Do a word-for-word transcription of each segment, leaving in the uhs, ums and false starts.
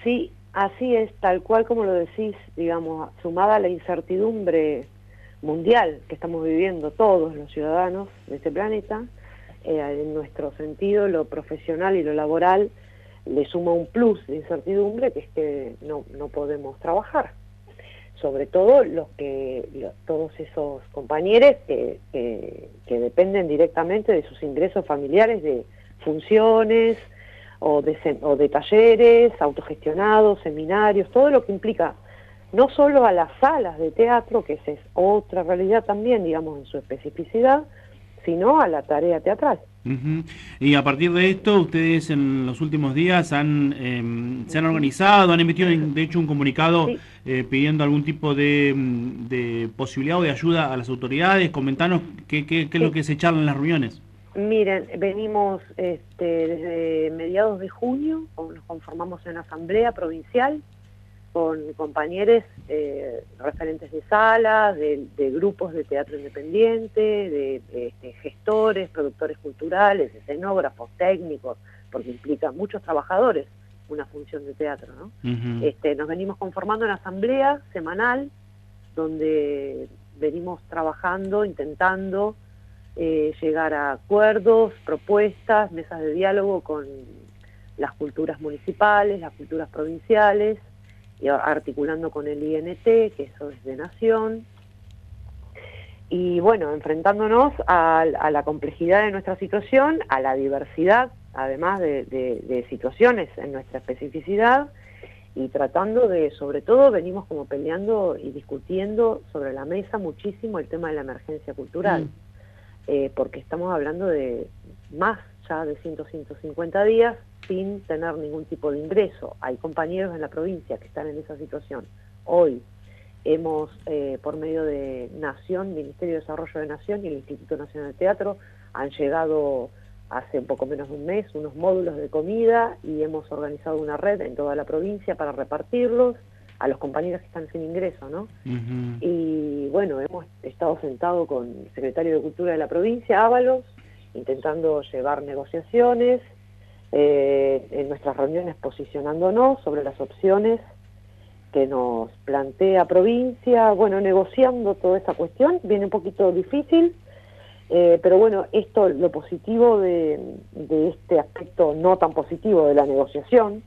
Sí, así es, tal cual como lo decís, digamos, sumada a la incertidumbre mundial que estamos viviendo todos los ciudadanos de este planeta, eh, en nuestro sentido, lo profesional y lo laboral le suma un plus de incertidumbre, que es que no, no podemos trabajar. Sobre todo los que los, todos esos compañeros que, que, que dependen directamente de sus ingresos familiares, de funciones o de, o de talleres autogestionados, seminarios, todo lo que implica no solo a las salas de teatro, que esa es otra realidad también, digamos, en su especificidad, sino a la tarea teatral. Uh-huh. Y a partir de esto, ustedes en los últimos días han eh, se han organizado, han emitido de hecho un comunicado Sí. eh, pidiendo algún tipo de, de posibilidad o de ayuda a las autoridades. Comentanos qué, qué, qué es lo Sí. que se charla en las reuniones. Miren, venimos este, desde mediados de junio, nos conformamos en asamblea provincial con compañeros eh, referentes de salas, de, de grupos de teatro independiente, de, de este, gestores, productores culturales, escenógrafos, técnicos, porque implica muchos trabajadores una función de teatro, ¿no? Uh-huh. Este, nos venimos conformando en asamblea semanal, donde venimos trabajando, intentando eh, llegar a acuerdos, propuestas, mesas de diálogo con las culturas municipales, las culturas provinciales, y articulando con el I N T, que eso es de Nación, y bueno, enfrentándonos a, a la complejidad de nuestra situación, a la diversidad, además de, de, de situaciones en nuestra especificidad, y tratando de, sobre todo, venimos como peleando y discutiendo sobre la mesa muchísimo el tema de la emergencia cultural, mm. eh, porque estamos hablando de más ya de cien, ciento cincuenta días sin tener ningún tipo de ingreso. Hay compañeros en la provincia que están en esa situación. Hoy hemos, eh, por medio de Nación, Ministerio de Desarrollo de Nación y el Instituto Nacional de Teatro, han llegado hace un poco menos de un mes unos módulos de comida y hemos organizado una red en toda la provincia para repartirlos a los compañeros que están sin ingreso, ¿no? Uh-huh. Y bueno, hemos estado sentados con el secretario de Cultura de la provincia, Ábalos, intentando llevar negociaciones, eh, en nuestras reuniones posicionándonos sobre las opciones que nos plantea provincia, bueno, negociando toda esa cuestión, viene un poquito difícil, eh, pero bueno, esto, lo positivo de, de este aspecto no tan positivo de la negociación,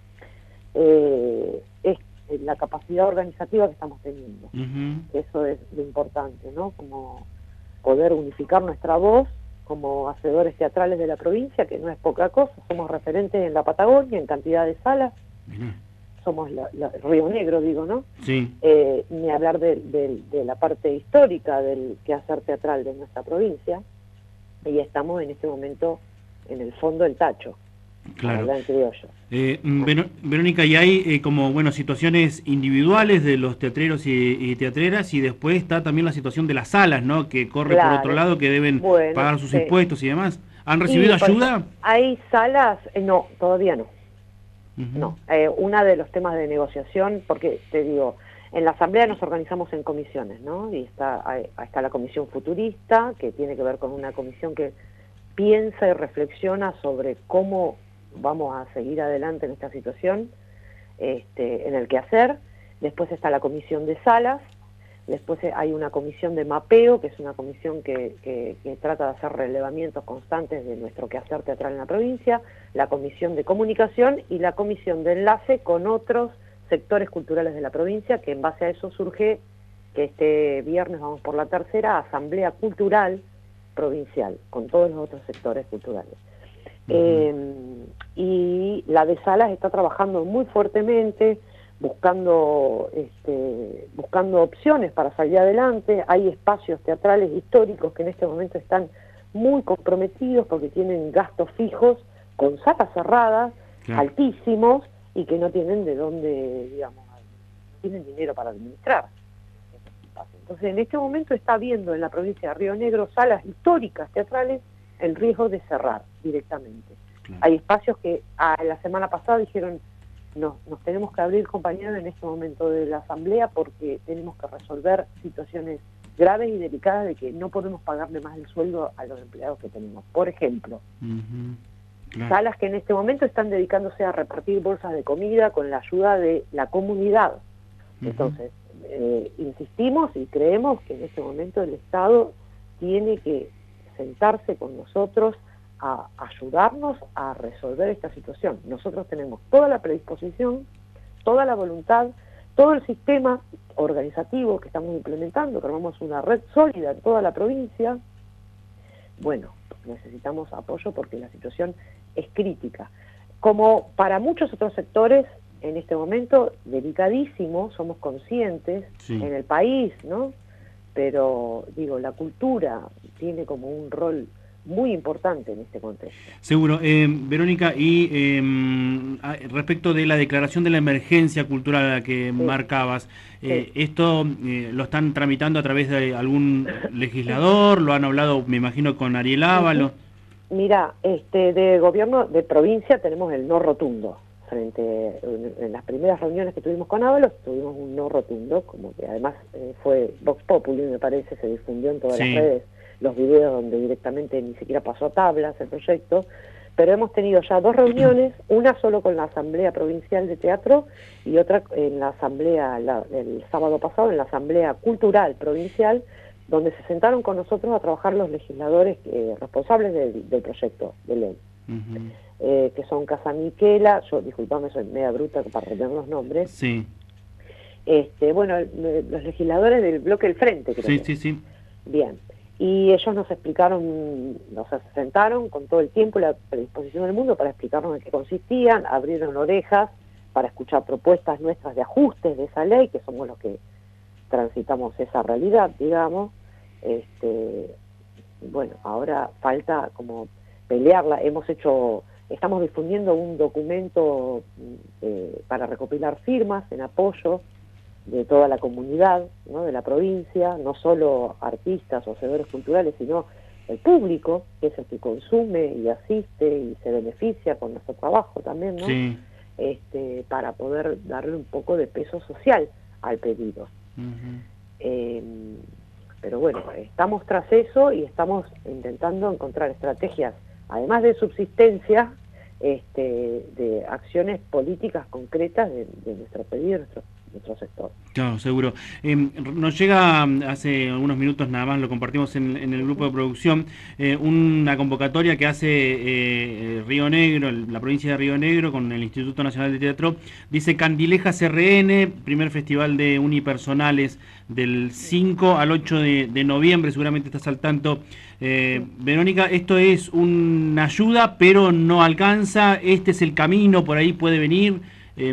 eh, es la capacidad organizativa que estamos teniendo. Uh-huh. Eso es lo importante, ¿no? Como poder unificar nuestra voz como hacedores teatrales de la provincia, que no es poca cosa, somos referentes en la Patagonia, en cantidad de salas, uh-huh. Somos la, la, Río Negro, digo, ¿no? Sí. Eh, ni hablar de, de, de la parte histórica del quehacer teatral de nuestra provincia, y estamos en este momento en el fondo del tacho. Claro. Eh, Verónica, y hay eh, como bueno situaciones individuales de los teatreros y, y teatreras, y después está también la situación de las salas, ¿no? Que corre claro. por otro lado, que deben bueno, pagar sus sí. impuestos y demás. ¿Han recibido y, ayuda? Hay salas, eh, no, todavía no. Uh-huh. No, eh, una de los temas de negociación, porque te digo, en la asamblea nos organizamos en comisiones, ¿no? Y está, hay, está la comisión futurista, que tiene que ver con una comisión que piensa y reflexiona sobre cómo vamos a seguir adelante en esta situación, este, en el quehacer. Después está la comisión de salas, después hay una comisión de mapeo, que es una comisión que, que, que trata de hacer relevamientos constantes de nuestro quehacer teatral en la provincia, la comisión de comunicación y la comisión de enlace con otros sectores culturales de la provincia, que en base a eso surge que este viernes vamos por la tercera asamblea cultural provincial, con todos los otros sectores culturales. Uh-huh. Eh, y la de salas está trabajando muy fuertemente, buscando este, buscando opciones para salir adelante. Hay espacios teatrales históricos que en este momento están muy comprometidos porque tienen gastos fijos con salas cerradas, claro. altísimos, y que no tienen de dónde, digamos, no tienen dinero para administrar. Entonces, en este momento está habiendo en la provincia de Río Negro salas históricas teatrales el riesgo de cerrar directamente. Claro. Hay espacios que a la semana pasada dijeron, no, nos tenemos que abrir, compañeros, en este momento de la asamblea porque tenemos que resolver situaciones graves y delicadas de que no podemos pagarle más el sueldo a los empleados que tenemos. Por ejemplo, uh-huh. Claro. Salas que en este momento están dedicándose a repartir bolsas de comida con la ayuda de la comunidad. Uh-huh. Entonces, eh, insistimos y creemos que en este momento el Estado tiene que sentarse con nosotros a ayudarnos a resolver esta situación. Nosotros tenemos toda la predisposición, toda la voluntad, todo el sistema organizativo que estamos implementando, formamos una red sólida en toda la provincia. Bueno, necesitamos apoyo porque la situación es crítica. Como para muchos otros sectores, en este momento, delicadísimo, somos conscientes, sí, en el país, ¿no? Pero, digo, la cultura tiene como un rol muy importante en este contexto. Seguro. Eh, Verónica, y eh, respecto de la declaración de la emergencia cultural a la que sí. marcabas, eh, sí. ¿esto eh, lo están tramitando a través de algún legislador? ¿Lo han hablado, me imagino, con Ariel Ávalo? Mira, este, de gobierno de provincia tenemos el no rotundo. Frente en, en las primeras reuniones que tuvimos con Ábalos, tuvimos un no rotundo, como que además eh, fue Vox Populi, me parece, se difundió en todas sí. las redes, los videos donde directamente ni siquiera pasó a tablas el proyecto, pero hemos tenido ya dos reuniones, una solo con la Asamblea Provincial de Teatro y otra en la Asamblea, la, el sábado pasado, en la Asamblea Cultural Provincial, donde se sentaron con nosotros a trabajar los legisladores eh, responsables del, del proyecto de ley. Uh-huh. eh, que son Casa Miquela, yo disculpame, soy media bruta para retener los nombres. Sí. Este, bueno, el, los legisladores del bloque del Frente, creo. Sí, que. sí, sí. Bien. Y ellos nos explicaron, nos sentaron con todo el tiempo y la predisposición del mundo para explicarnos en qué consistían, abrieron orejas para escuchar propuestas nuestras de ajustes de esa ley, que somos los que transitamos esa realidad, digamos. Este, bueno, ahora falta como pelearla. Hemos hecho, estamos difundiendo un documento eh, para recopilar firmas en apoyo de toda la comunidad, ¿no?, de la provincia, no solo artistas o hacedores culturales, sino el público, que es el que consume y asiste y se beneficia con nuestro trabajo también, ¿no? Sí. Este, para poder darle un poco de peso social al pedido. Uh-huh. Eh, pero bueno, estamos tras eso y estamos intentando encontrar estrategias, además de subsistencia, este, de acciones políticas concretas de, de nuestro pedido, de nuestro nuestro sector. Claro, seguro. Eh, nos llega hace algunos minutos, nada más lo compartimos en, en el grupo de producción, eh, una convocatoria que hace eh, Río Negro, la provincia de Río Negro, con el Instituto Nacional de Teatro. Dice Candileja C R N, primer festival de unipersonales del cinco al ocho de, de noviembre, seguramente estás al tanto. Eh, Verónica, esto es una ayuda, pero no alcanza, este es el camino, por ahí puede venir. Eh,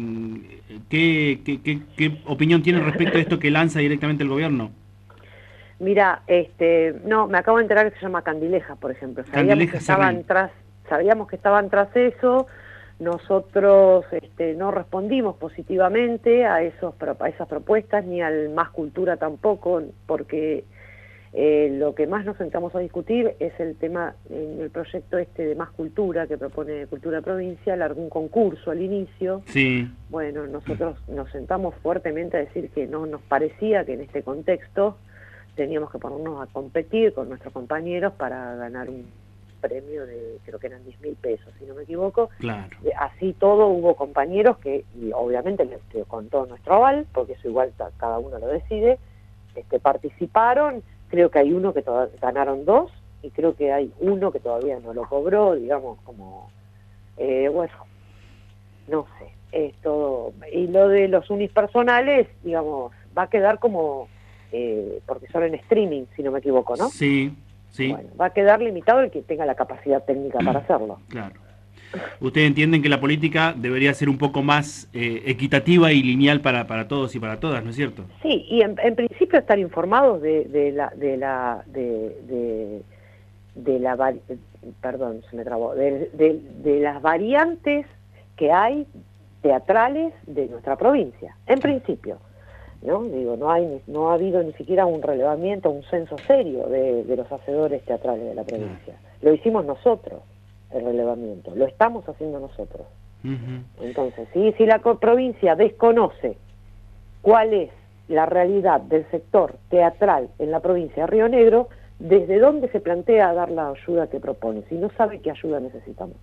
¿qué, qué, qué, ¿Qué opinión tiene respecto a esto que lanza directamente el gobierno? Mira, este, no, me acabo de enterar que se llama Candileja, por ejemplo. Sabíamos que estaban tras, sabíamos que estaban tras eso. Nosotros este, no respondimos positivamente a esos a esas propuestas, ni al Más Cultura tampoco, porque Eh, lo que más nos sentamos a discutir es el tema, en el proyecto este de Más Cultura, que propone Cultura Provincial, algún concurso al inicio. Sí. Bueno, nosotros nos sentamos fuertemente a decir que no nos parecía que en este contexto teníamos que ponernos a competir con nuestros compañeros para ganar un premio de, creo que eran diez mil pesos, si no me equivoco. Claro. Así todo, hubo compañeros que, y obviamente con todo nuestro aval, porque eso igual cada uno lo decide, este, participaron. Creo que hay uno que ganaron dos y creo que hay uno que todavía no lo cobró, digamos, como, eh, bueno, no sé, es todo. Y lo de los unipersonales, digamos, va a quedar como, eh, porque son en streaming, si no me equivoco, ¿no? Sí, sí. Bueno, va a quedar limitado el que tenga la capacidad técnica para hacerlo. Claro. ¿Ustedes entienden que la política debería ser un poco más eh, equitativa y lineal para, para todos y para todas, ¿no es cierto? Sí, y en, en principio estar informados de, de la de la de, de, de la perdón, se me trabó, de, de, de las variantes que hay teatrales de nuestra provincia, en principio, ¿no? Digo, no hay no ha habido ni siquiera un relevamiento, un censo serio de, de los hacedores teatrales de la provincia. Lo hicimos nosotros. El relevamiento, lo estamos haciendo nosotros. Uh-huh. Entonces, ¿sí? Si la provincia desconoce cuál es la realidad del sector teatral en la provincia de Río Negro, ¿desde dónde se plantea dar la ayuda que propone? Si no sabe qué ayuda necesitamos.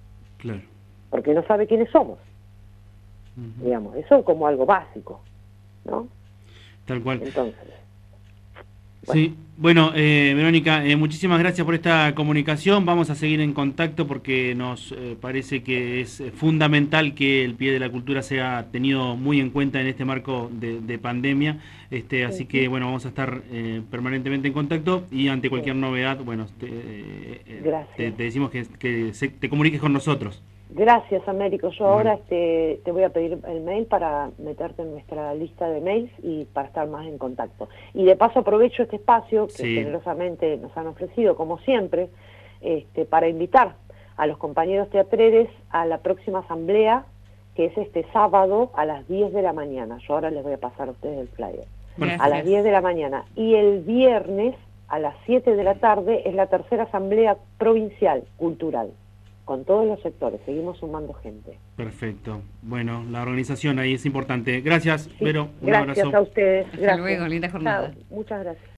Claro. Porque no sabe quiénes somos. Uh-huh. Digamos, eso como algo básico, ¿no? Tal cual. Entonces... Bueno. Sí, bueno, eh, Verónica, eh, muchísimas gracias por esta comunicación. Vamos a seguir en contacto porque nos eh, parece que es fundamental que el pie de la cultura sea tenido muy en cuenta en este marco de, de pandemia. Este, así sí, que, bueno, vamos a estar eh, permanentemente en contacto y ante cualquier sí. novedad, bueno, te, eh, te, te decimos que, que se, te comuniques con nosotros. Gracias, Américo. Yo bueno. ahora este, te voy a pedir el mail para meterte en nuestra lista de mails y para estar más en contacto. Y de paso aprovecho este espacio que sí. generosamente nos han ofrecido, como siempre, este, para invitar a los compañeros teatreros a la próxima asamblea, que es este sábado a las diez de la mañana. Yo ahora les voy a pasar a ustedes el flyer. Gracias. A las diez de la mañana. Y el viernes a las siete de la tarde es la tercera asamblea provincial cultural. Con todos los sectores, seguimos sumando gente. Perfecto. Bueno, la organización ahí es importante. Gracias, sí, Vero. Un gracias abrazo. a ustedes. Gracias. Hasta luego, linda jornada. Chao. Muchas gracias.